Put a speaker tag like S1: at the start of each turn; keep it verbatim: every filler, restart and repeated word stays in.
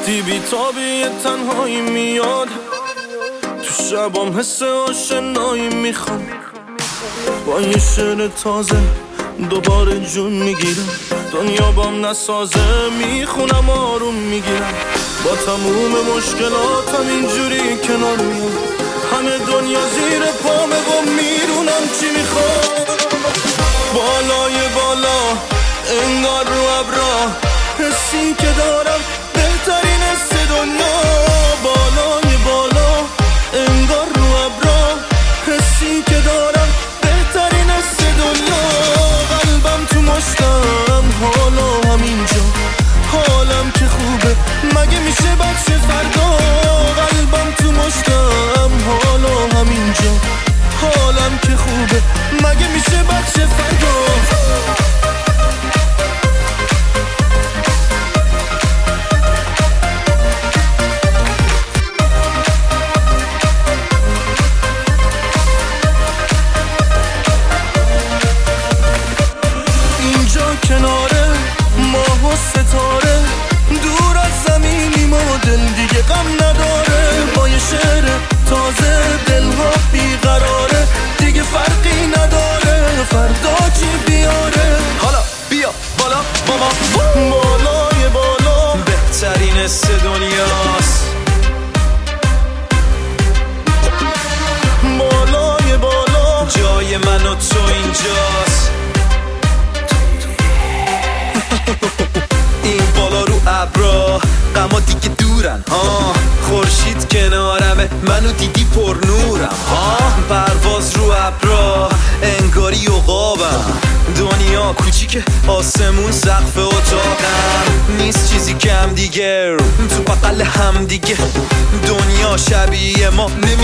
S1: وقتی بی تابی تنهایی میاد، تو شبام حس آشنایی میخوام. با یه شعر تازه دوباره جون میگیرم، دنیا بام نسازه میخونم آروم میگیرم. با تموم مشکلاتم اینجوری کنار میام، همه دنیا زیر پامه و میرونم چی میخوام. بالای بالا انگار رو ابرا، حسی که دارم بهترین حس دنیا. بالای بالا انگار رو ابرا، حسی که دارم بهترین حس دنیا. قلبم تو مشتم حالا همینجا، حالم که خوبه مگه میشه بچه فردا. قلبم تو مشتم حالا همینجا، حالم که خوبه مگه میشه بچه فردا. کناره ماه و ستاره، دور از زمینیم و دل دیگه غم نداره. با یه شعر تازه دلها بیقراره، دیگه فرقی نداره فردا چی بیاره. حالا بیا بالا ماما، بالای بالا بهترین حس دنیاست. بالای بالا جای من و تو اینجاست. این بالا رو ابرا غما دیگه دورن ها، خورشید کنارمه منو دیدی پر نورم ها. پرواز رو ابرا انگاری عقابم، دنیا کوچیکه آسمون سقف اتاقم. نیست چیزی کم دیگه تو بغل هم دیگه، دنیا شبیه ما